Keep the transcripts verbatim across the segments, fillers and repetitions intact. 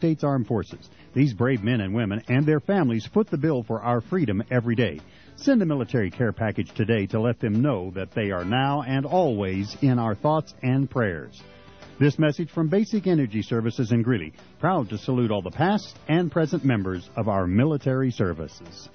States Armed Forces. These brave men and women and their families foot the bill for our freedom every day. Send a military care package today to let them know that they are now and always in our thoughts and prayers. This message from Basic Energy Services in Greeley, proud to salute all the past and present members of our military services.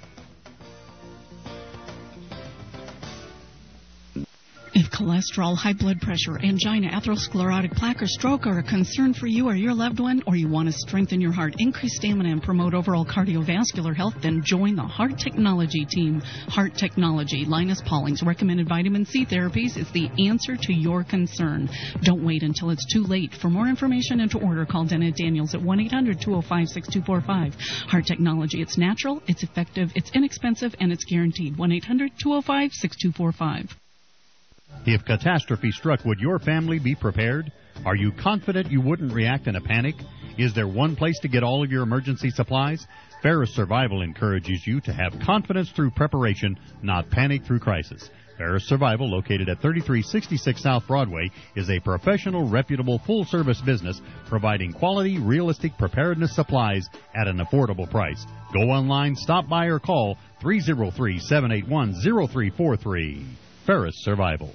If cholesterol, high blood pressure, angina, atherosclerotic plaque, or stroke are a concern for you or your loved one, or you want to strengthen your heart, increase stamina, and promote overall cardiovascular health, then join the Heart Technology team. Heart Technology, Linus Pauling's recommended vitamin C therapies, is the answer to your concern. Don't wait until it's too late. For more information and to order, call Dennett Daniels at one eight hundred two oh five six two four five. Heart Technology, it's natural, it's effective, it's inexpensive, and it's guaranteed. one eight hundred two oh five six two four five. If catastrophe struck, would your family be prepared? Are you confident you wouldn't react in a panic? Is there one place to get all of your emergency supplies? Ferris Survival encourages you to have confidence through preparation, not panic through crisis. Ferris Survival, located at thirty-three sixty-six South Broadway, is a professional, reputable, full-service business providing quality, realistic preparedness supplies at an affordable price. Go online, stop by, or call three oh three, seven eight one, oh three four three. Ferris Survival.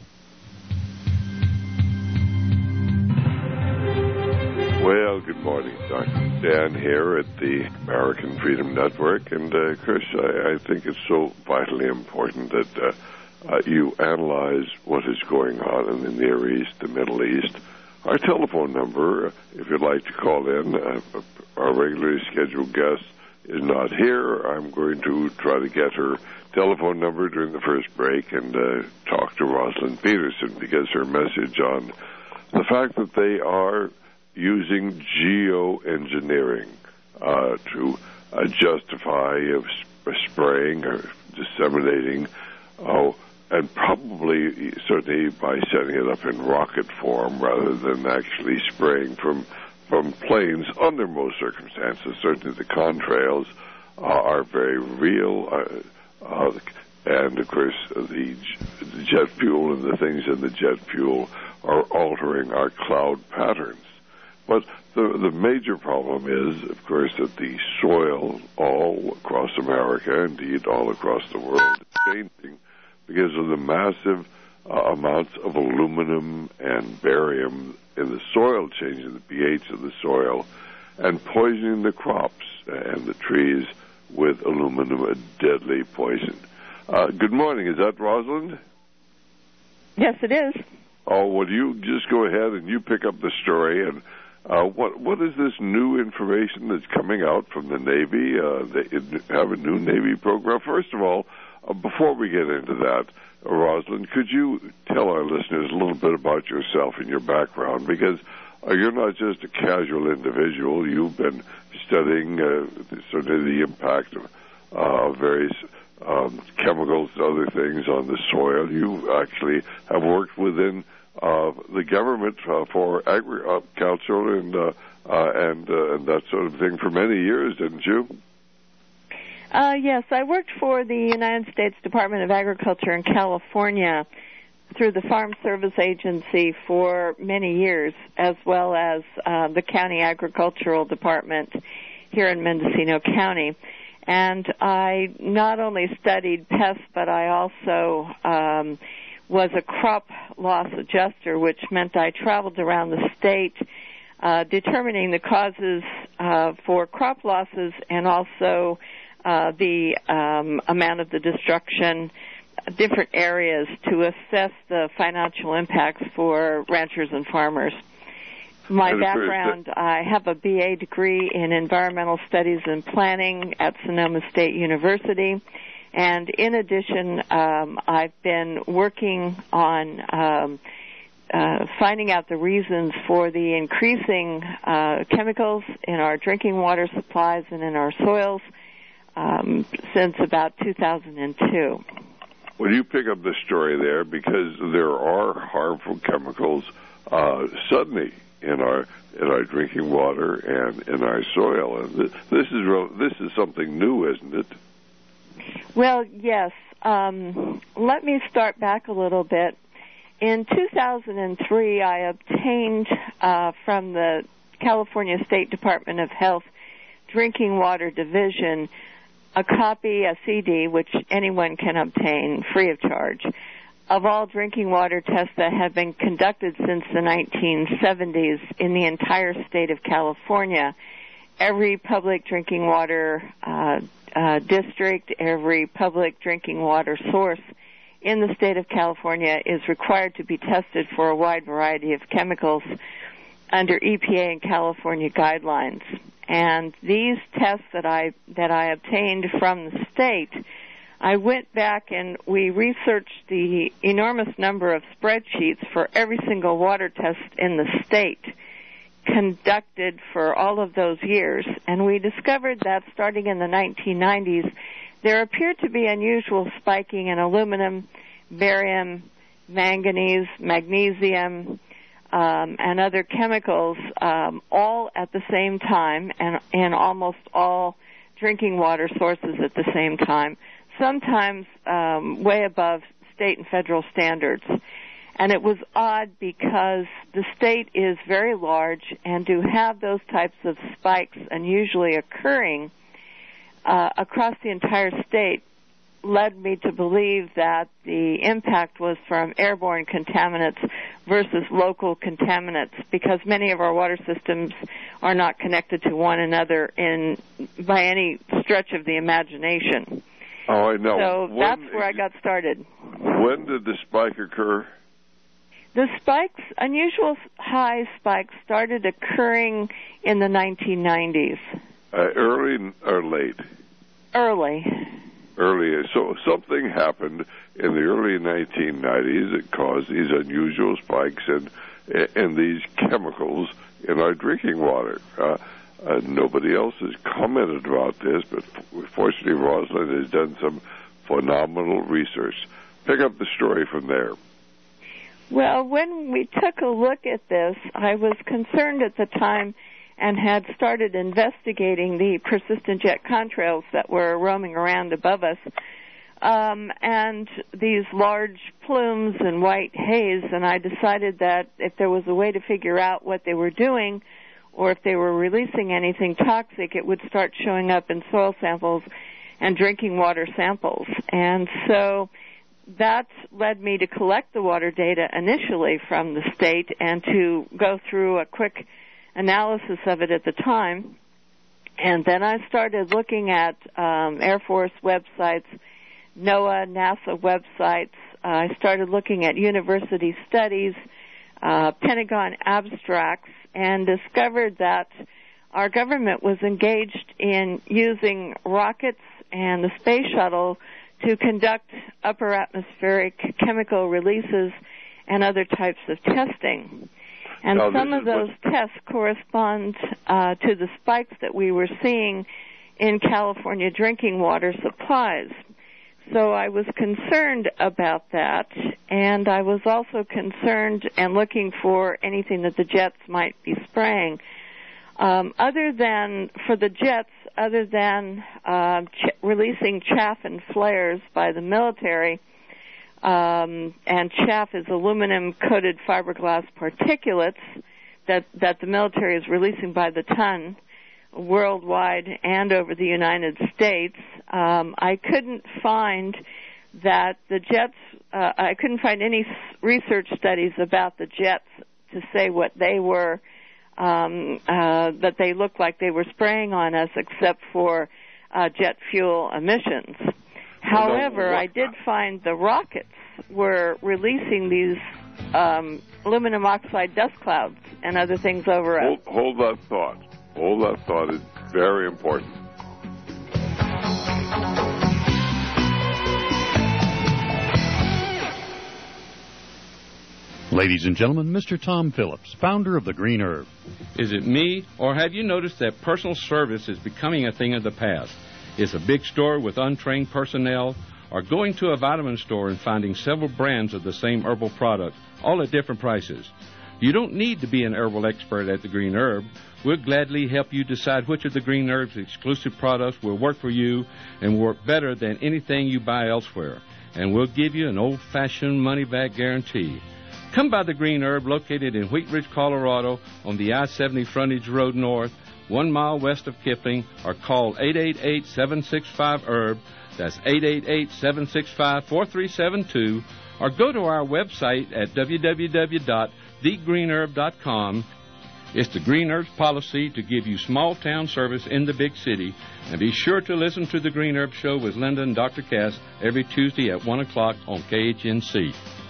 Well, good morning, Doctor Dan here at the American Freedom Network. And, uh, Chris, I, I think it's so vitally important that uh, uh, you analyze what is going on in the Near East, the Middle East. Our telephone number, uh, if you'd like to call in, uh, our regularly scheduled guest is not here. I'm going to try to get her telephone number during the first break and uh, talk to Rosalind Peterson, because her message on the fact that they are using geoengineering uh, to uh, justify uh, sp- spraying or disseminating, uh, and probably certainly by setting it up in rocket form rather than actually spraying from from planes under most circumstances. Certainly the contrails uh, are very real. Uh, Uh, and, of course, the, the jet fuel and the things in the jet fuel are altering our cloud patterns. But the, the major problem is, of course, that the soil all across America, indeed all across the world, is changing because of the massive uh, amounts of aluminum and barium in the soil, changing the pH of the soil and poisoning the crops and the trees with aluminum, a deadly poison. Uh, good morning. Is that Rosalind? Yes, it is. Oh, well, you just go ahead and you pick up the story. And uh, what what is this new information that's coming out from the Navy? Uh, they have a new Navy program. First of all, uh, before we get into that, uh, Rosalind, could you tell our listeners a little bit about yourself and your background? Because uh, you're not just a casual individual. You've been studying uh, sort of the impact of uh, various um, chemicals and other things on the soil. You actually have worked within uh, the government uh, for agriculture and uh, uh, and, uh, and that sort of thing for many years, didn't you? Uh, yes, I worked for the United States Department of Agriculture in California through the Farm Service Agency for many years, as well as uh, the County Agricultural Department here in Mendocino County. And I not only studied pests, but I also um, was a crop loss adjuster, which meant I traveled around the state uh, determining the causes uh, for crop losses and also uh, the um, amount of the destruction, different areas, to assess the financial impacts for ranchers and farmers. My background, I have a B A degree in environmental studies and planning at Sonoma State University. And in addition, um, I've been working on um, uh, finding out the reasons for the increasing uh, chemicals in our drinking water supplies and in our soils um, since about two thousand two. Well, you pick up the story there because there are harmful chemicals uh, suddenly in our in our drinking water and in our soil, and this, this is real, this is something new, isn't it? Well, yes. Um, let me start back a little bit. In two thousand three, I obtained uh, from the California State Department of Health Drinking Water Division a copy, a C D, which anyone can obtain free of charge, of all drinking water tests that have been conducted since the nineteen seventies in the entire state of California. Every public drinking water uh, uh, district, every public drinking water source in the state of California is required to be tested for a wide variety of chemicals under E P A and California guidelines. And these tests that I that I obtained from the state, I went back and we researched the enormous number of spreadsheets for every single water test in the state conducted for all of those years, and we discovered that starting in the nineteen nineties, there appeared to be unusual spiking in aluminum, barium, manganese, magnesium, um, and other chemicals, um, all at the same time, and in almost all drinking water sources at the same time, sometimes um, way above state and federal standards. And it was odd because the state is very large, and to have those types of spikes unusually occurring uh, across the entire state led me to believe that the impact was from airborne contaminants versus local contaminants, because many of our water systems are not connected to one another in by any stretch of the imagination. Oh, I know. So when, that's where I got started. When did the spike occur? The spikes, unusual high spikes, started occurring in the nineteen nineties. Uh, early or late? Early. Early. So something happened in the early nineteen nineties that caused these unusual spikes in, in these chemicals in our drinking water. Uh, uh, nobody else has commented about this, but fortunately Rosalind has done some phenomenal research. Pick up the story from there. Well, when we took a look at this, I was concerned at the time and had started investigating the persistent jet contrails that were roaming around above us, um, and these large plumes and white haze, and I decided that if there was a way to figure out what they were doing or if they were releasing anything toxic, it would start showing up in soil samples and drinking water samples. And so that led me to collect the water data initially from the state and to go through a quick analysis of it at the time. And then I started looking at um, Air Force websites, NOAA, NASA websites. Uh, I started looking at university studies, uh, Pentagon abstracts, and discovered that our government was engaged in using rockets and the space shuttle to conduct upper atmospheric chemical releases and other types of testing. And now, some of those what... tests correspond uh, to the spikes that we were seeing in California drinking water supplies. So I was concerned about that, and I was also concerned and looking for anything that the jets might be spraying. Um, other than, for the jets, other than uh, ch- releasing chaff and flares by the military, um, and chaff is aluminum-coated fiberglass particulates that, that the military is releasing by the ton worldwide and over the United States, um, I couldn't find that the jets, uh, I couldn't find any research studies about the jets to say what they were Um, uh, that they looked like they were spraying on us, except for uh, jet fuel emissions. However, I did find the rockets were releasing these um, aluminum oxide dust clouds and other things over us. Hold, hold that thought. Hold that thought. It's very important. Ladies and gentlemen, Mister Tom Phillips, founder of the Green Herb. Is it me, or have you noticed that personal service is becoming a thing of the past? Is a big store with untrained personnel, or going to a vitamin store and finding several brands of the same herbal product, all at different prices? You don't need to be an herbal expert at the Green Herb. We'll gladly help you decide which of the Green Herb's exclusive products will work for you and work better than anything you buy elsewhere. And we'll give you an old-fashioned money-back guarantee. Come by the Green Herb, located in Wheat Ridge, Colorado, on the I seventy frontage road north, one mile west of Kipling, or call eight eight eight, seven six five, herb. That's eight eight eight, seven six five, four three seven two. Or go to our website at w w w dot the green herb dot com. It's the Green Herb's policy to give you small-town service in the big city. And be sure to listen to the Green Herb Show with Linda and Doctor Cass every Tuesday at one o'clock on K H N C.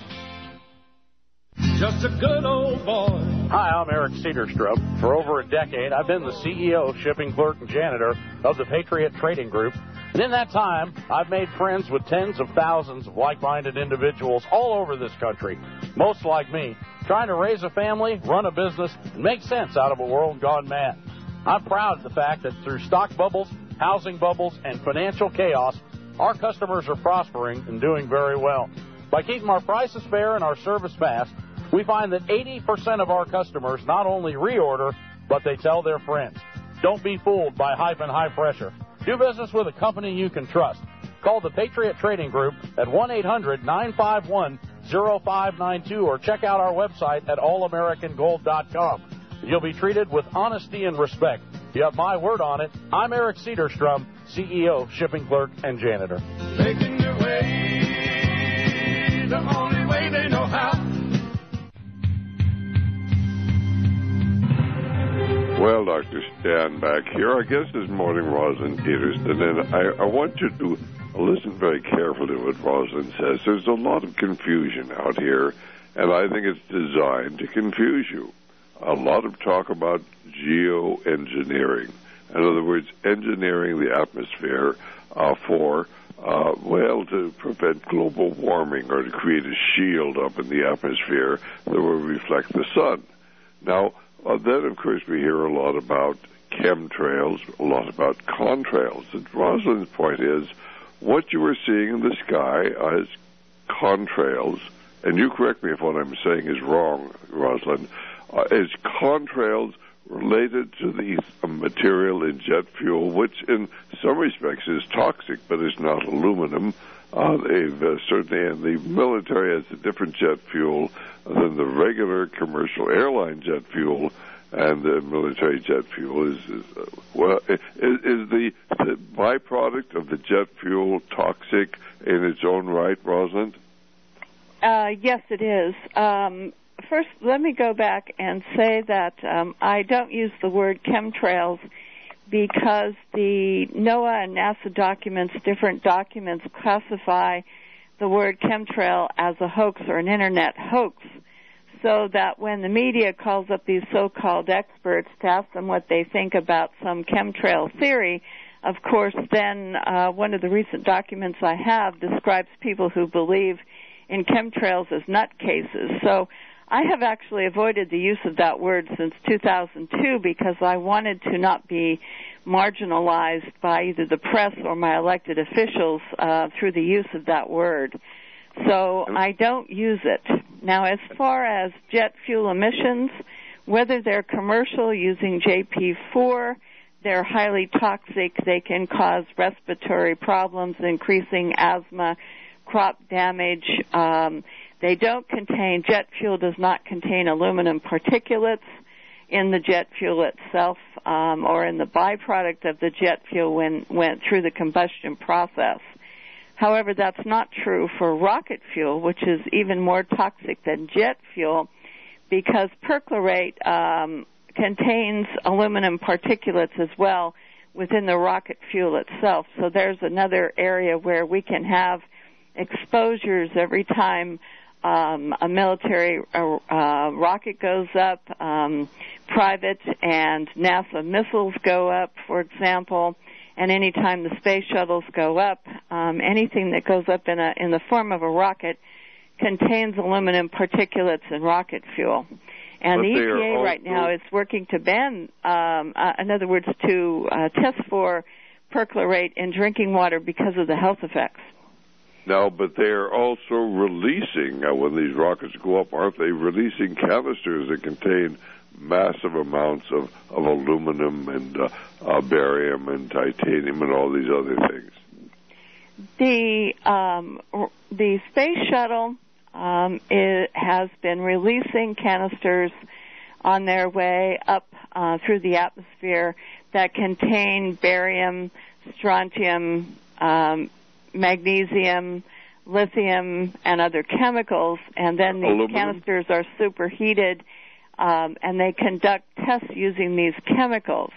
Just a good old boy. Hi, I'm Eric Cedarstrup. For over a decade, I've been the C E O, shipping clerk, and janitor of the Patriot Trading Group. And in that time, I've made friends with tens of thousands of like-minded individuals all over this country, most like me, trying to raise a family, run a business, and make sense out of a world gone mad. I'm proud of the fact that through stock bubbles, housing bubbles, and financial chaos, our customers are prospering and doing very well. By keeping our prices fair and our service fast, we find that eighty percent of our customers not only reorder, but they tell their friends. Don't be fooled by hype and high pressure. Do business with a company you can trust. Call the Patriot Trading Group at one eight hundred, nine five one, oh five nine two or check out our website at all american gold dot com. You'll be treated with honesty and respect. You have my word on it. I'm Eric Cedarstrom, C E O, shipping clerk, and janitor. Making your way the only way they know how. Well, Doctor Stan back here. Our guest this morning, Rosalind Peterson, and I, I want you to listen very carefully to what Rosalind says. There's a lot of confusion out here, and I think it's designed to confuse you. A lot of talk about geoengineering. In other words, engineering the atmosphere uh, for, uh, well, to prevent global warming or to create a shield up in the atmosphere that will reflect the sun. Now, Uh, then, of course, we hear a lot about chemtrails, a lot about contrails. And Rosalind's point is, what you are seeing in the sky as contrails, and you correct me if what I'm saying is wrong, Rosalind, uh, is contrails related to the material in jet fuel, which in some respects is toxic, but is not aluminum. Uh, they've uh, certainly, and the military has a different jet fuel than the regular commercial airline jet fuel, and the military jet fuel is, is uh, well, is, is the, the byproduct of the jet fuel toxic in its own right, Rosalind? Uh, yes, it is. Um, first, let me go back and say that um, I don't use the word chemtrails because the NOAA and NASA documents, different documents, classify the word chemtrail as a hoax or an Internet hoax, so that when the media calls up these so-called experts to ask them what they think about some chemtrail theory, of course, then uh, one of the recent documents I have describes people who believe in chemtrails as nutcases. So I have actually avoided the use of that word since two thousand two because I wanted to not be marginalized by either the press or my elected officials uh, through the use of that word. So I don't use it. Now, as far as jet fuel emissions, whether they're commercial using J P four, they're highly toxic. They can cause respiratory problems, increasing asthma, crop damage. Um, they don't contain, jet fuel does not contain aluminum particulates in the jet fuel itself um, or in the byproduct of the jet fuel when went through the combustion process. However, that's not true for rocket fuel, which is even more toxic than jet fuel, because perchlorate um, contains aluminum particulates as well within the rocket fuel itself. So there's another area where we can have exposures every time um, a military uh, uh, rocket goes up, um, private and NASA missiles go up, for example. And any time the space shuttles go up, um, anything that goes up in a in the form of a rocket contains aluminum particulates and rocket fuel. And but the E P A also right now is working to ban, um, uh, in other words, to uh, test for perchlorate in drinking water because of the health effects. Now, but they're also releasing, uh, when these rockets go up, aren't they releasing canisters that contain massive amounts of, of aluminum and uh, uh, barium and titanium and all these other things? The um, the space shuttle um, it has been releasing canisters on their way up uh, through the atmosphere that contain barium, strontium, um, magnesium, lithium, and other chemicals, and then these Aluminum. canisters are superheated, um, and they conduct tests using these chemicals.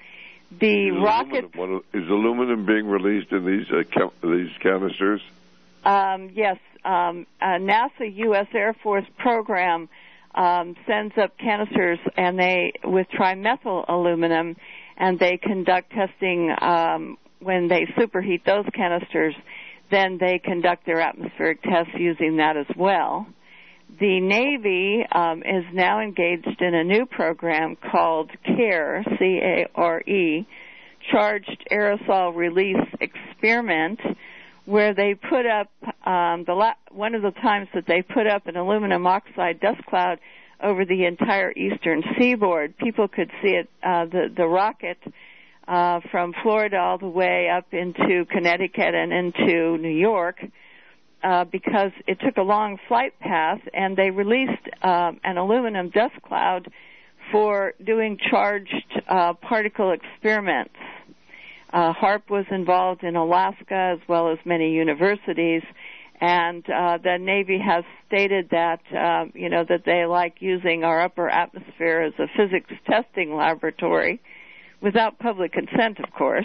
The is rocket aluminum, is aluminum being released in these uh, chem- these canisters? Um, yes, um, a NASA U S Air Force program um, sends up canisters, and they with trimethyl aluminum, and they conduct testing um, when they superheat those canisters. Then they conduct their atmospheric tests using that as well. The Navy um, is now engaged in a new program called CARE, C A R E, Charged Aerosol Release Experiment, where they put up um, the la- one of the times that they put up an aluminum oxide dust cloud over the entire eastern seaboard. People could see it, uh, the the rocket uh, from Florida all the way up into Connecticut and into New York, uh, because it took a long flight path, and they released um, an aluminum dust cloud for doing charged uh, particle experiments. Uh, HAARP was involved in Alaska, as well as many universities, and uh, the Navy has stated that uh, you know that they like using our upper atmosphere as a physics testing laboratory, without public consent, of course.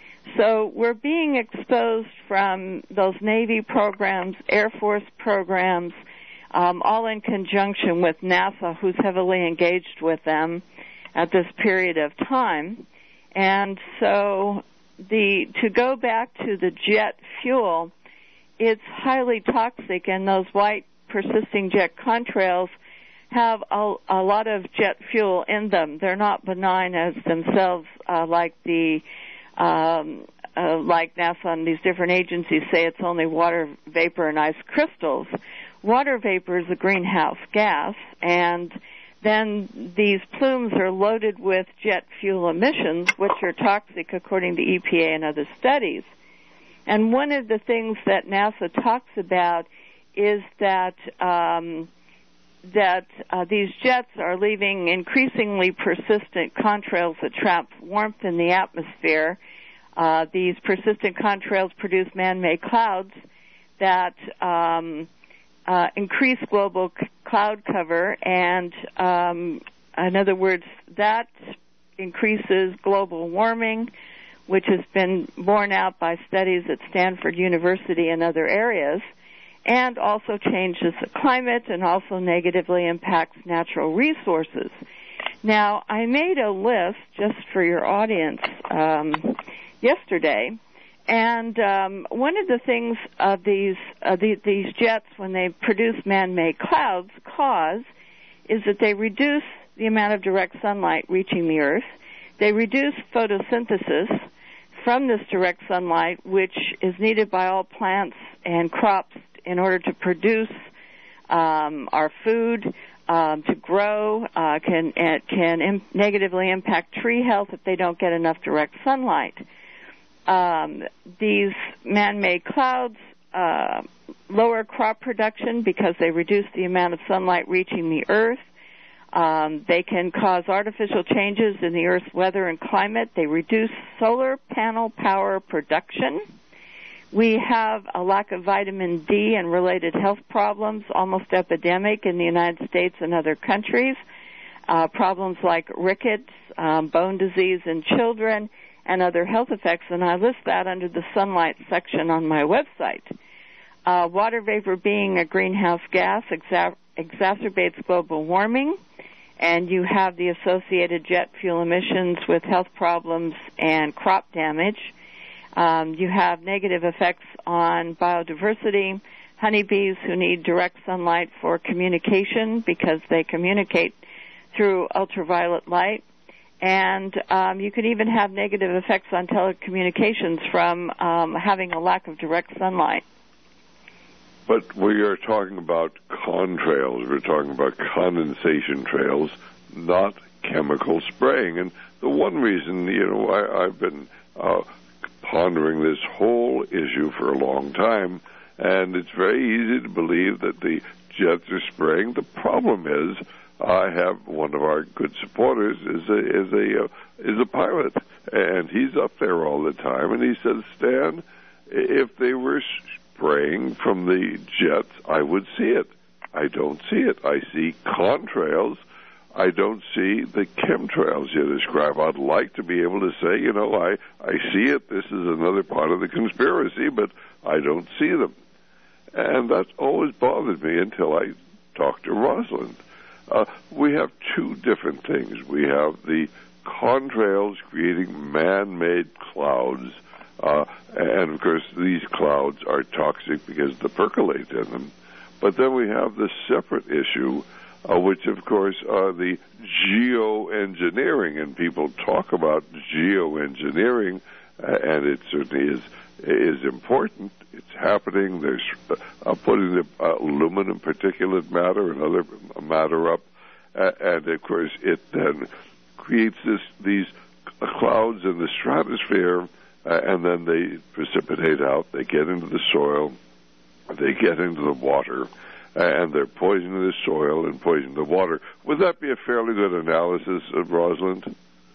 So we're being exposed from those Navy programs, Air Force programs, um, all in conjunction with NASA, who's heavily engaged with them at this period of time. And so the to go back to the jet fuel, it's highly toxic, and those white persisting jet contrails have a, a lot of jet fuel in them. They're not benign as themselves, uh, like the um, uh, like NASA and these different agencies say it's only water vapor and ice crystals. Water vapor is a greenhouse gas, and then these plumes are loaded with jet fuel emissions, which are toxic according to E P A and other studies. And one of the things that NASA talks about is that um, that uh, these jets are leaving increasingly persistent contrails that trap warmth in the atmosphere. Uh, these persistent contrails produce man-made clouds that um, uh, increase global c- cloud cover, and um, in other words, that increases global warming, which has been borne out by studies at Stanford University and other areas, and also changes the climate and also negatively impacts natural resources. Now, I made a list just for your audience um, yesterday, and um, one of the things of these uh, the, these jets, when they produce man-made clouds, cause is that they reduce the amount of direct sunlight reaching the Earth. They reduce photosynthesis from this direct sunlight, which is needed by all plants and crops in order to produce um, our food, um, to grow, uh, can uh, can im- negatively impact tree health if they don't get enough direct sunlight. Um, these man-made clouds uh, lower crop production because they reduce the amount of sunlight reaching the Earth. Um, they can cause artificial changes in the Earth's weather and climate. They reduce solar panel power production. We have a lack of vitamin D and related health problems, almost epidemic in the United States and other countries. Uh, problems like rickets, um, bone disease in children, and other health effects, and I list that under the sunlight section on my website. Uh, water vapor, being a greenhouse gas, exa- exacerbates global warming, and you have the associated jet fuel emissions with health problems and crop damage. Um, you have negative effects on biodiversity, honeybees who need direct sunlight for communication because they communicate through ultraviolet light. And um, you can even have negative effects on telecommunications from um, having a lack of direct sunlight. But we are talking about contrails. We're talking about condensation trails, not chemical spraying. And the one reason, you know, I, I've been uh, pondering this whole issue for a long time, and it's very easy to believe that the jets are spraying. The problem is, I have one of our good supporters is a is a uh, is a pilot, and he's up there all the time. And he says, Stan, if they were spraying from the jets, I would see it. I don't see it. I see contrails. I don't see the chemtrails you describe. I'd like to be able to say, you know, I, I see it. This is another part of the conspiracy, but I don't see them. And that's always bothered me until I talked to Rosalind. Uh, we have two different things. We have the contrails creating man-made clouds, uh, and of course these clouds are toxic because the percolate in them. But then we have the separate issue, uh, which of course are the geoengineering, and people talk about geoengineering, uh, and it certainly is is important. It's happening. There's uh, putting the uh, aluminum particulate matter and other matter up, uh, and of course it then creates this these clouds in the stratosphere, uh, and then they precipitate out. They get into the soil, they get into the water, and they're poisoning the soil and poisoning the water. Would that be a fairly good analysis of Rosalind?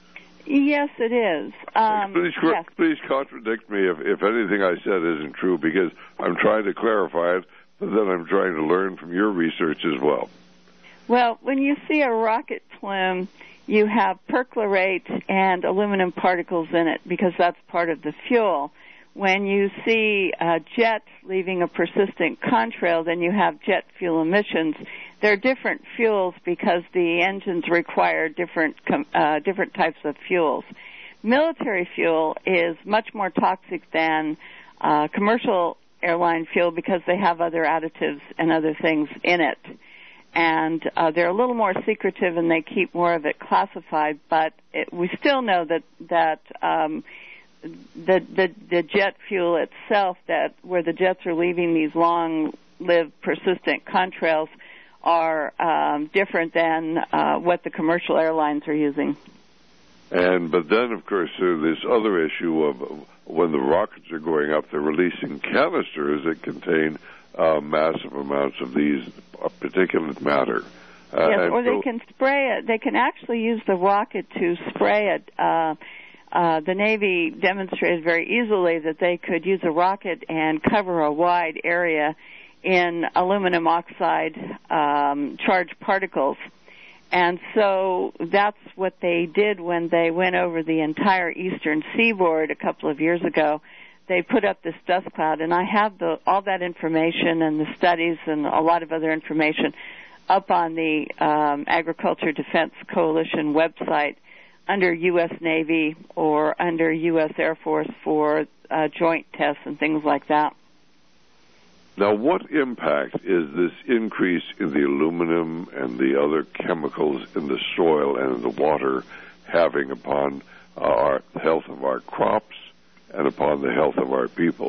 Yes, it is. Um, please, yes. please contradict me if, if anything I said isn't true, because I'm trying to clarify it, but then I'm trying to learn from your research as well. Well, when you see a rocket plume, you have perchlorate and aluminum particles in it because that's part of the fuel. When you see a jet leaving a persistent contrail, then you have jet fuel emissions. They're different fuels because the engines require different uh, different types of fuels. Military fuel is much more toxic than uh, commercial airline fuel because they have other additives and other things in it. And uh, they're a little more secretive and they keep more of it classified, but it, we still know that that um, the, the the jet fuel itself, that where the jets are leaving these long-lived persistent contrails, are um, different than uh, what the commercial airlines are using. And but then, of course, there's this other issue of when the rockets are going up, they're releasing canisters that contain uh, massive amounts of these particulate matter. Uh, yes, or they so, can spray it. They can actually use the rocket to spray it. Uh, uh, the Navy demonstrated very easily that they could use a rocket and cover a wide area in aluminum oxide um, charged particles. And so that's what they did when they went over the entire eastern seaboard a couple of years ago. They put up this dust cloud, and I have the, all that information and the studies and a lot of other information up on the um, Agriculture Defense Coalition website under U S Navy or under U S Air Force for uh, joint tests and things like that. Now, what impact is this increase in the aluminum and the other chemicals in the soil and in the water having upon uh, our health of our crops and upon the health of our people?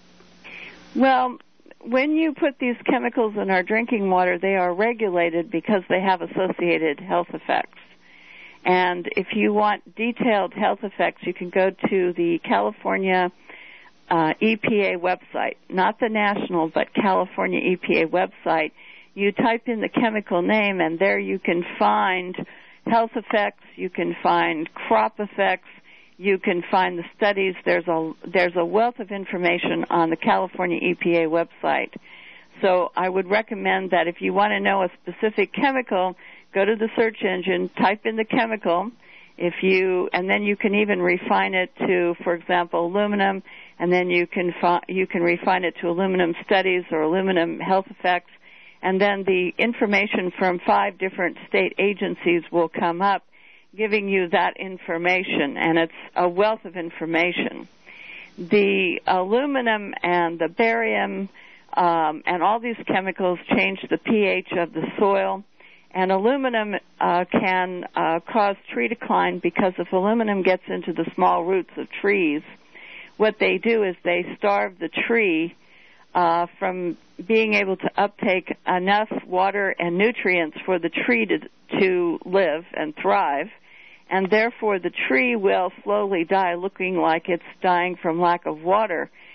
Well, when you put these chemicals in our drinking water, they are regulated because they have associated health effects. And if you want detailed health effects, you can go to the California Uh, E P A website, not the national, but California E P A website. You type in the chemical name, and there you can find health effects, you can find crop effects, you can find the studies. There's a there's a wealth of information on the California E P A website. So I would recommend that if you want to know a specific chemical, go to the search engine, type in the chemical. If you and then you can even refine it to, for example, aluminum, and then you can fi- you can refine it to aluminum studies or aluminum health effects, and then the information from five different state agencies will come up, giving you that information, and it's a wealth of information. The aluminum and the barium um, and all these chemicals change the pH of the soil. And aluminum uh, can uh, cause tree decline because if aluminum gets into the small roots of trees, what they do is they starve the tree uh, from being able to uptake enough water and nutrients for the tree to, to live and thrive, and therefore the tree will slowly die, looking like it's dying from lack of water.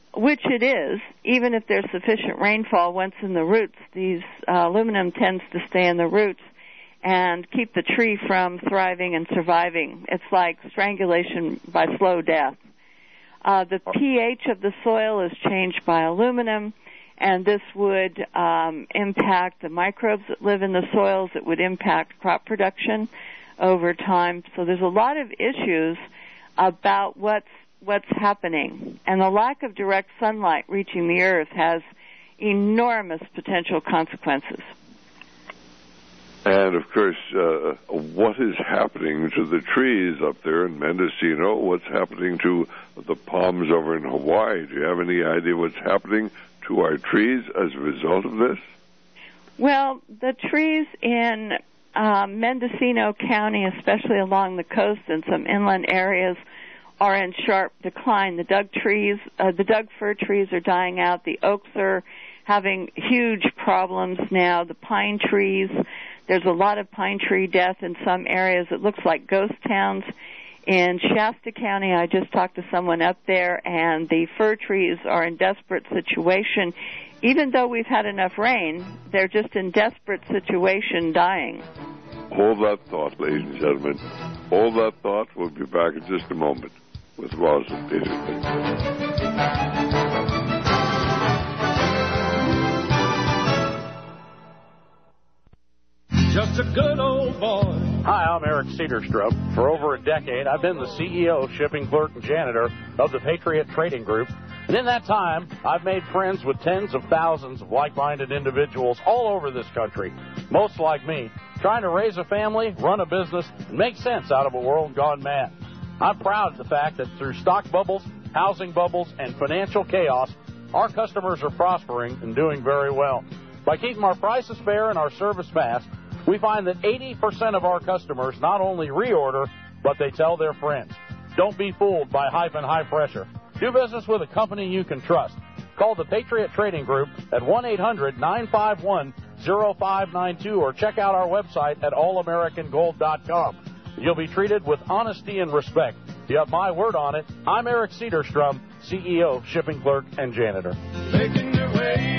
which it is, even if there's sufficient rainfall once in the roots, these uh, aluminum tends to stay in the roots and keep the tree from thriving and surviving. It's like strangulation by slow death. Uh, the pH of the soil is changed by aluminum, and this would um, impact the microbes that live in the soils. It would impact crop production over time. So there's a lot of issues about what's what's happening. And the lack of direct sunlight reaching the earth has enormous potential consequences. And, of course, uh, what is happening to the trees up there in Mendocino? What's happening to the palms over in Hawaii? Do you have any idea what's happening to our trees as a result of this? Well, the trees in um, Mendocino County, especially along the coast and some inland areas, are in sharp decline. The Doug trees, uh, the Doug fir trees are dying out. The oaks are having huge problems now. The pine trees, there's a lot of pine tree death in some areas. It looks like ghost towns. In Shasta County, I just talked to someone up there, and the fir trees are in desperate situation. Even though we've had enough rain, they're just in desperate situation dying. Hold that thought, ladies and gentlemen. Hold that thought. We'll be back in just a moment with Rosalind Peterson. Just a good old boy. Hi, I'm Eric Cedarstrup. For over a decade, I've been the C E O, shipping clerk, and janitor of the Patriot Trading Group. And in that time, I've made friends with tens of thousands of like-minded individuals all over this country, most like me, trying to raise a family, run a business, and make sense out of a world gone mad. I'm proud of the fact that through stock bubbles, housing bubbles, and financial chaos, our customers are prospering and doing very well. By keeping our prices fair and our service fast, we find that eighty percent of our customers not only reorder, but they tell their friends. Don't be fooled by hype and high pressure. Do business with a company you can trust. Call the Patriot Trading Group at one eight hundred nine five one oh five nine two or check out our website at all american gold dot com. You'll be treated with honesty and respect. You have my word on it. I'm Eric Cedarstrom, C E O, shipping clerk, and janitor. Making their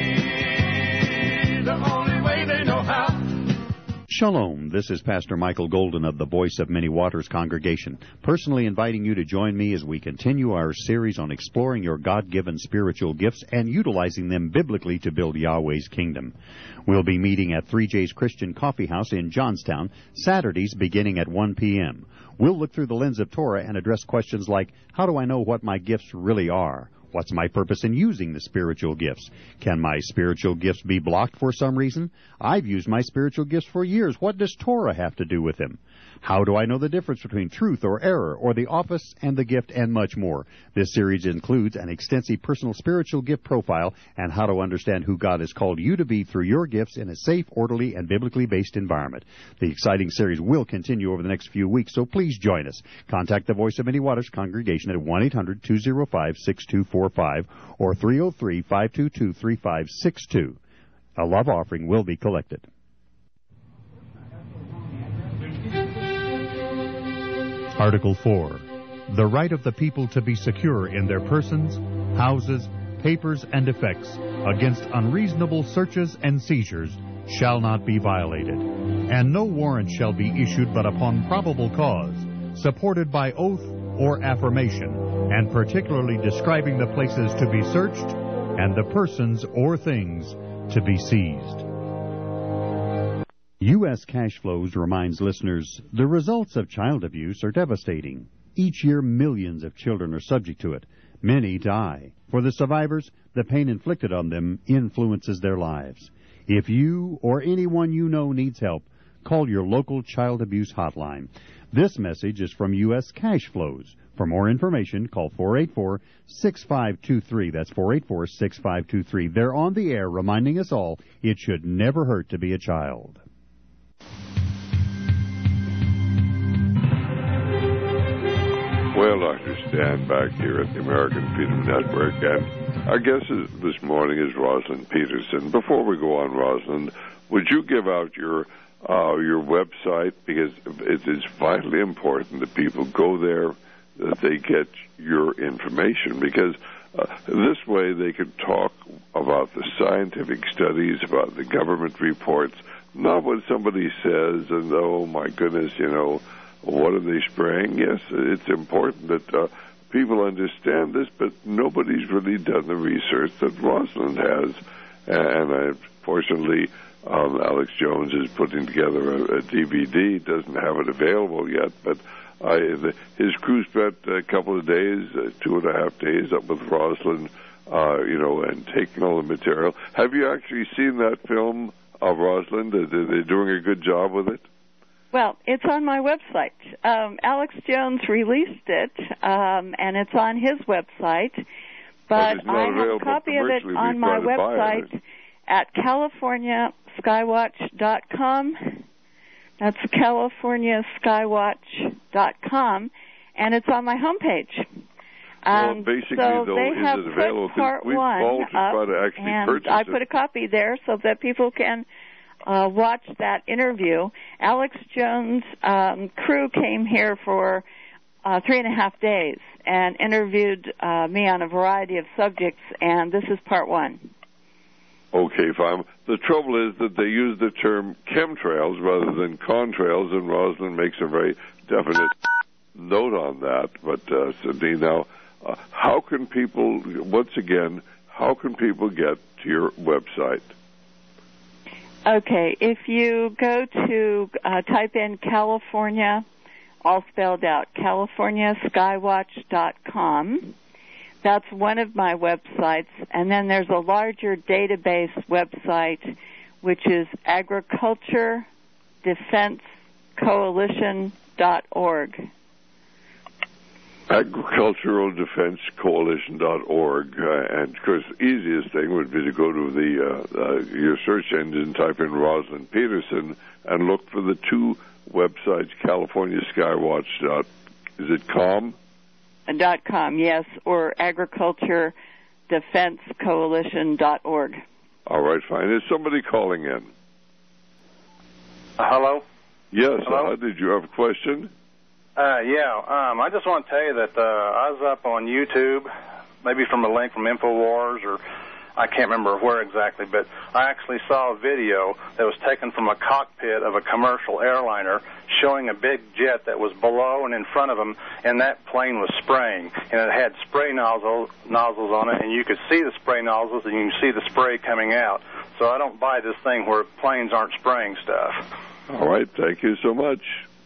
way the only way they know how. Shalom, this is Pastor Michael Golden of the Voice of Many Waters congregation, personally inviting you to join me as we continue our series on exploring your God-given spiritual gifts and utilizing them biblically to build Yahweh's kingdom. We'll be meeting at three J's Christian Coffee House in Johnstown, Saturdays beginning at one p.m. We'll look through the lens of Torah and address questions like, how do I know what my gifts really are? What's my purpose in using the spiritual gifts? Can my spiritual gifts be blocked for some reason? I've used my spiritual gifts for years. What does Torah have to do with them? How do I know the difference between truth or error, or the office and the gift, and much more? This series includes an extensive personal spiritual gift profile and how to understand who God has called you to be through your gifts in a safe, orderly, and biblically based environment. The exciting series will continue over the next few weeks, so please join us. Contact the Voice of Many Waters congregation at one eight hundred two oh five six two four five or three oh three five two two three five six two. A love offering will be collected. Article four. The right of the people to be secure in their persons, houses, papers, and effects against unreasonable searches and seizures shall not be violated, and no warrant shall be issued but upon probable cause, supported by oath or affirmation, and particularly describing the places to be searched and the persons or things to be seized. U S Cash Flows reminds listeners the results of child abuse are devastating. Each year, millions of children are subject to it. Many die. For the survivors, the pain inflicted on them influences their lives. If you or anyone you know needs help, call your local child abuse hotline. This message is from U S Cash Flows. For more information, call four eight four, six five two three. That's four eight four, six five two three. They're on the air reminding us all it should never hurt to be a child. Well, Doctor Stan back here at the American Freedom Network, and our guest is, this morning is Rosalind Peterson. Before we go on, Rosalind, would you give out your uh, your website, because it is vitally important that people go there, that they get your information, because uh, this way they could talk about the scientific studies, about the government reports, not what somebody says and, oh, my goodness, you know, what are they spraying? Yes, it's important that uh, people understand this, but nobody's really done the research that Rosalind has. And uh, fortunately, um, Alex Jones is putting together a, a D V D. Doesn't have it available yet, but I, the, his crew spent a couple of days, uh, two and a half days up with Rosalind, uh, you know, and taking all the material. Have you actually seen that film of Rosalind? Are they doing a good job with it? Well, it's on my website. Um, Alex Jones released it, um, and it's on his website. But I have a copy of it on my website at California Skywatch dot com. That's California Skywatch dot com, and it's on my homepage. Well, Um, basically, so though, they is have it available? put part We've one called to up, try to actually and purchase I it. put a copy there so that people can uh, watch that interview. Alex Jones' um, crew came here for uh, three and a half days and interviewed uh, me on a variety of subjects, and this is part one. Okay, fine. The trouble is that they use the term chemtrails rather than contrails, and Rosalind makes a very definite note on that. But, uh, Cindy, now, uh, how can people, once again, how can people get to your website? Okay, if you go to uh, type in California, all spelled out, California Skywatch dot com. That's one of my websites. And then there's a larger database website, which is agriculture defense coalition dot org. agricultural defense coalition dot org. Uh, and, of course, the easiest thing would be to go to the uh, uh, your search engine, type in Rosalind Peterson, and look for the two websites, California Skywatch. Dot, is it com? Dot com, yes, or agriculture defense coalition dot org. All right, fine. Is somebody calling in? Uh, hello? Yes. Hello? Uh, did you have a question? Uh, yeah, um, I just want to tell you that uh, I was up on YouTube, maybe from a link from InfoWars, or I can't remember where exactly, but I actually saw a video that was taken from a cockpit of a commercial airliner showing a big jet that was below and in front of them, and that plane was spraying, and it had spray nozzle, nozzles on it, and you could see the spray nozzles, and you can see the spray coming out. So I don't buy this thing where planes aren't spraying stuff. All right, thank you so much.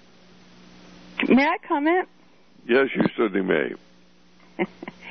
May I comment? Yes, you certainly may.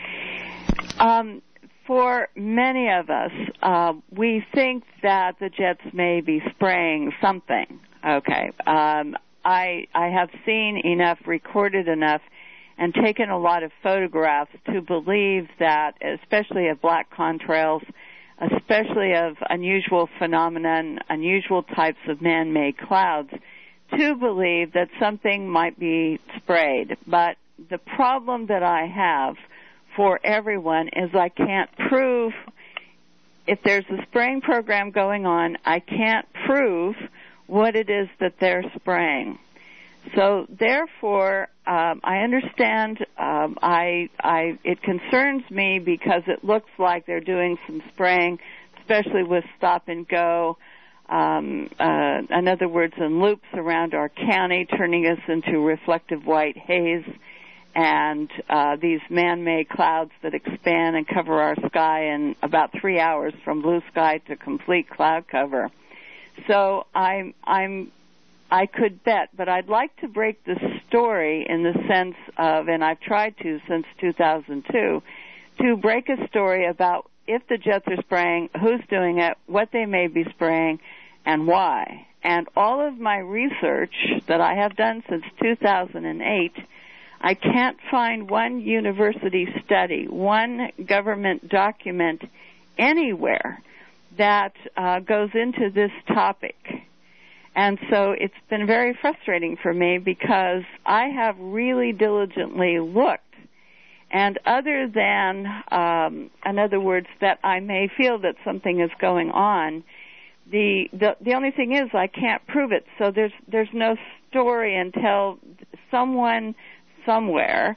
um, for many of us, uh, we think that the jets may be spraying something. Okay. Um, I I have seen enough, recorded enough, and taken a lot of photographs to believe that, especially of black contrails, especially of unusual phenomenon, unusual types of man-made clouds, to believe that something might be sprayed. But the problem that I have for everyone is I can't prove, if there's a spraying program going on, I can't prove what it is that they're spraying. So therefore, um, I understand. Um, I, I, it concerns me because it looks like they're doing some spraying, especially with stop and go. Um, uh, in other words, in loops around our county, turning us into reflective white haze, and uh, these man-made clouds that expand and cover our sky in about three hours from blue sky to complete cloud cover. So I'm, I'm, I could bet, but I'd like to break the story in the sense of, and I've tried to since two thousand two, to break a story about if the jets are spraying, who's doing it, what they may be spraying, and why. And all of my research that I have done since two thousand eight, I can't find one university study, one government document anywhere that uh, goes into this topic. And so it's been very frustrating for me because I have really diligently looked. And other than, um, in other words, that I may feel that something is going on, the, the the only thing is I can't prove it. So there's there's no story until someone somewhere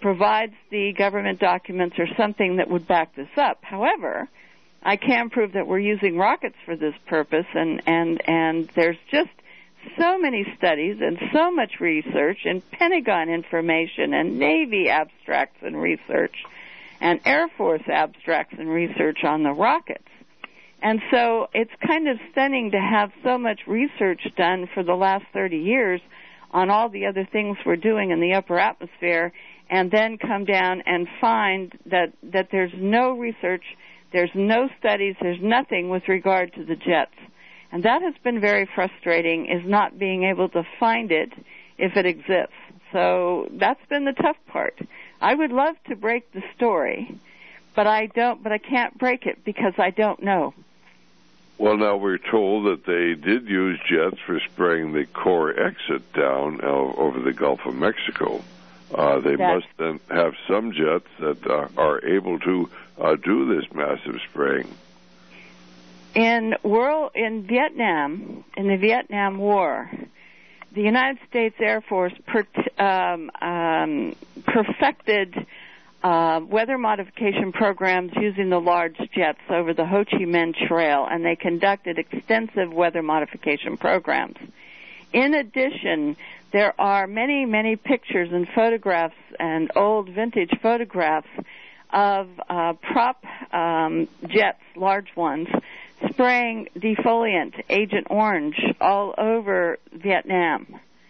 provides the government documents or something that would back this up. However, I can prove that we're using rockets for this purpose, and, and, and there's just so many studies and so much research and Pentagon information and Navy abstracts and research and Air Force abstracts and research on the rockets. And so it's kind of stunning to have so much research done for the last thirty years on all the other things we're doing in the upper atmosphere, and then come down and find that, that there's no research, there's no studies, there's nothing with regard to the jets. And that has been very frustrating, is not being able to find it if it exists. So that's been the tough part. I would love to break the story, but I don't, but I can't break it because I don't know. Well, now we're told that they did use jets for spraying the core exit down uh, over the Gulf of Mexico. Uh, they That's... must then have some jets that uh, are able to uh, do this massive spraying. In world in Vietnam, in the Vietnam War, the United States Air Force per, um, um, perfected Uh, weather modification programs using the large jets over the Ho Chi Minh Trail, and they conducted extensive weather modification programs. In addition, there are many, many pictures and photographs and old vintage photographs of uh, prop um, jets, large ones, spraying defoliant, Agent Orange, all over Vietnam.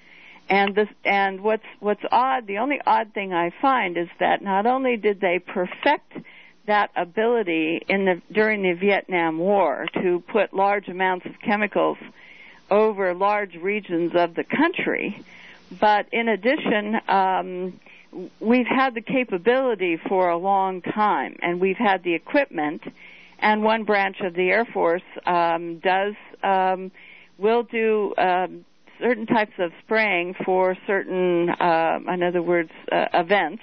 And this, and what's what's odd, the only odd thing I find is that not only did they perfect that ability in the during the Vietnam War to put large amounts of chemicals over large regions of the country, but in addition, um, we've had the capability for a long time, and we've had the equipment, and one branch of the Air Force um, does um, will do. Um, certain types of spraying for certain, uh, in other words, uh, events,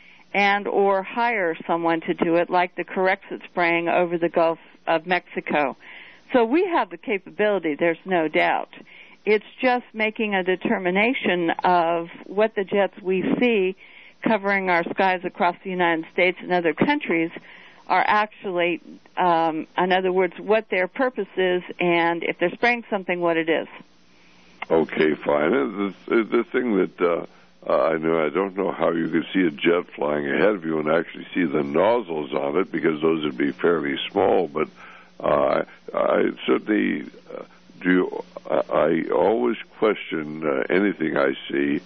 and or hire someone to do it, like the Corexit spraying over the Gulf of Mexico. So we have the capability, there's no doubt. It's just making a determination of what the jets we see covering our skies across the United States and other countries are actually, um, in other words, what their purpose is, and if they're spraying something, what it is. Okay, fine. The, the thing that uh, uh, I know, I don't know how you could see a jet flying ahead of you and actually see the nozzles on it, because those would be fairly small. But uh, I certainly uh, do. I always question uh, anything I see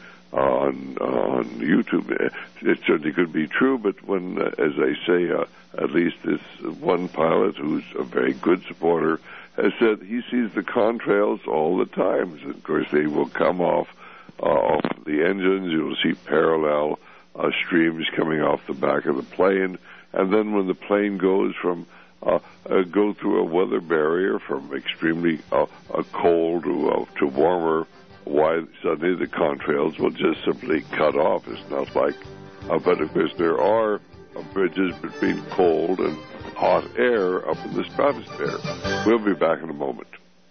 on on YouTube. It certainly could be true, but when, uh, as I say, uh, at least this one pilot who's a very good supporter has said he sees the contrails all the time. Of course, they will come off uh, off the engines. You'll see parallel uh, streams coming off the back of the plane, and then when the plane goes from uh, uh, go through a weather barrier from extremely uh, uh, cold to uh, to warmer, why suddenly the contrails will just simply cut off. It's not like, uh, but of course there are uh, bridges between cold and hot air up in the stratosphere. We'll be back in a moment.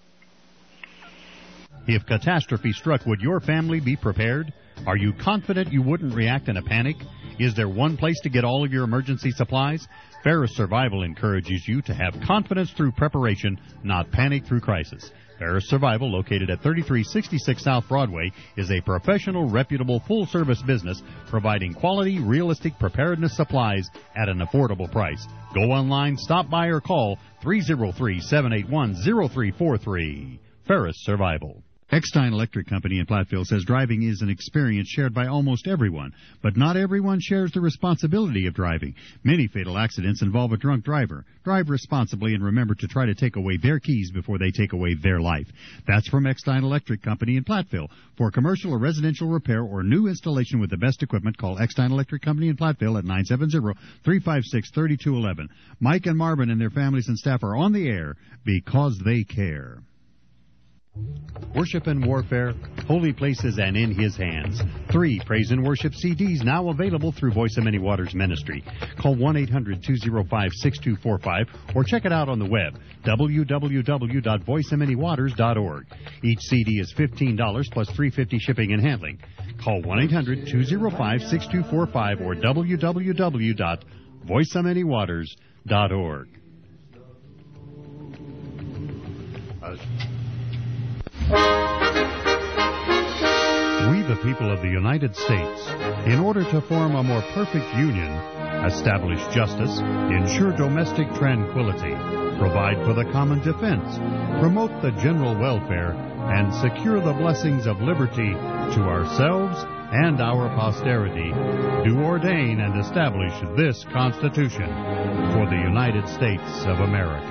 If catastrophe struck, would your family be prepared? Are you confident you wouldn't react in a panic? Is there one place to get all of your emergency supplies? Ferris Survival encourages you to have confidence through preparation, not panic through crisis. Ferris Survival, located at thirty-three sixty-six South Broadway, is a professional, reputable, full-service business providing quality, realistic preparedness supplies at an affordable price. Go online, stop by, or call three oh three, seven eight one, oh three four three. Ferris Survival. Eckstein Electric Company in Platteville says driving is an experience shared by almost everyone, but not everyone shares the responsibility of driving. Many fatal accidents involve a drunk driver. Drive responsibly and remember to try to take away their keys before they take away their life. That's from Eckstein Electric Company in Platteville. For commercial or residential repair or new installation with the best equipment, call Eckstein Electric Company in Platteville at nine seven zero, three five six, three two one one. Mike and Marvin and their families and staff are on the air because they care. Worship and Warfare, Holy Places and In His Hands. Three Praise and Worship C Ds now available through Voice of Many Waters Ministry. Call one eight hundred two oh five six two four five or check it out on the web, w w w dot voice of many waters dot org. Each C D is fifteen dollars plus three dollars and fifty cents shipping and handling. Call one eight hundred two oh five six two four five or w w w dot voice of many waters dot org. Uh, We, the people of the United States, in order to form a more perfect union, establish justice, ensure domestic tranquility, provide for the common defense, promote the general welfare, and secure the blessings of liberty to ourselves and our posterity, do ordain and establish this Constitution for the United States of America.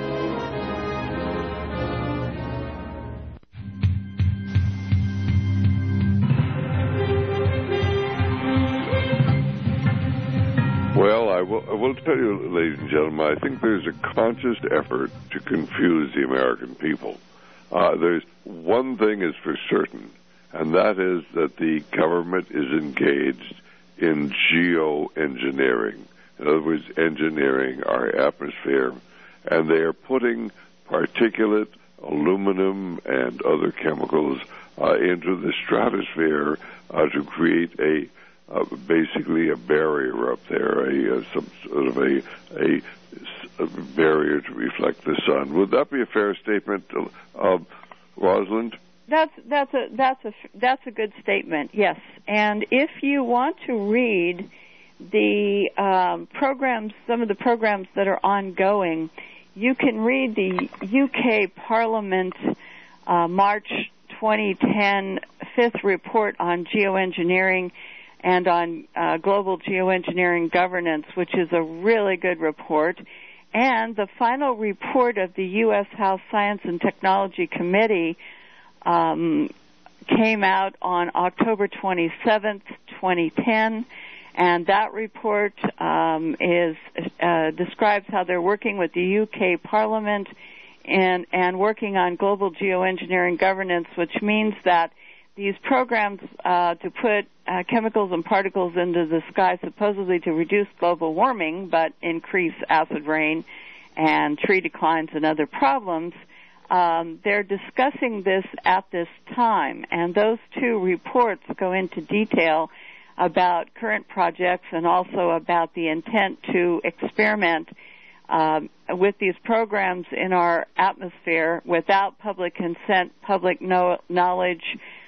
Well, I will, I will tell you, ladies and gentlemen, I think there's a conscious effort to confuse the American people. Uh, there's one thing is for certain, and that is that the government is engaged in geoengineering. In other words, engineering our atmosphere, and they are putting particulate, aluminum, and other chemicals uh, into the stratosphere uh, to create a Uh, basically a barrier up there, a uh, some sort of a, a a barrier to reflect the sun. Would that be a fair statement, uh, Rosalind? That's that's a that's a that's a good statement. Yes, and if you want to read the um, programs, some of the programs that are ongoing, you can read the U K Parliament uh, March twenty ten fifth report on geoengineering and on uh, global geoengineering governance, which is a really good report. And the final report of the U S House Science and Technology Committee um, came out on October twenty-seventh, twenty ten, and that report um, is uh, describes how they're working with the U K Parliament and, and working on global geoengineering governance, which means that these programs uh, to put uh, chemicals and particles into the sky supposedly to reduce global warming but increase acid rain and tree declines and other problems, um, they're discussing this at this time. And those two reports go into detail about current projects and also about the intent to experiment um, with these programs in our atmosphere without public consent, public no- knowledge,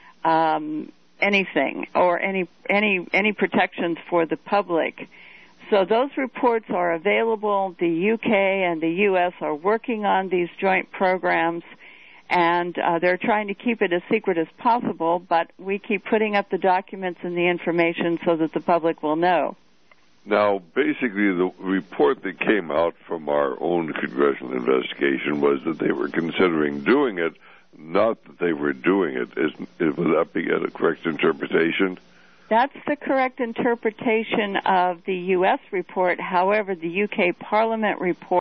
Um, anything or any any any protections for the public. So those reports are available. The U K and the U S are working on these joint programs, and uh, they're trying to keep it as secret as possible, but we keep putting up the documents and the information so that the public will know. Now, basically, the report that came out from our own congressional investigation was that they were considering doing it, not that they were doing it. Is, is, would that be a correct interpretation? That's the correct interpretation of the U S report. However, the U K Parliament report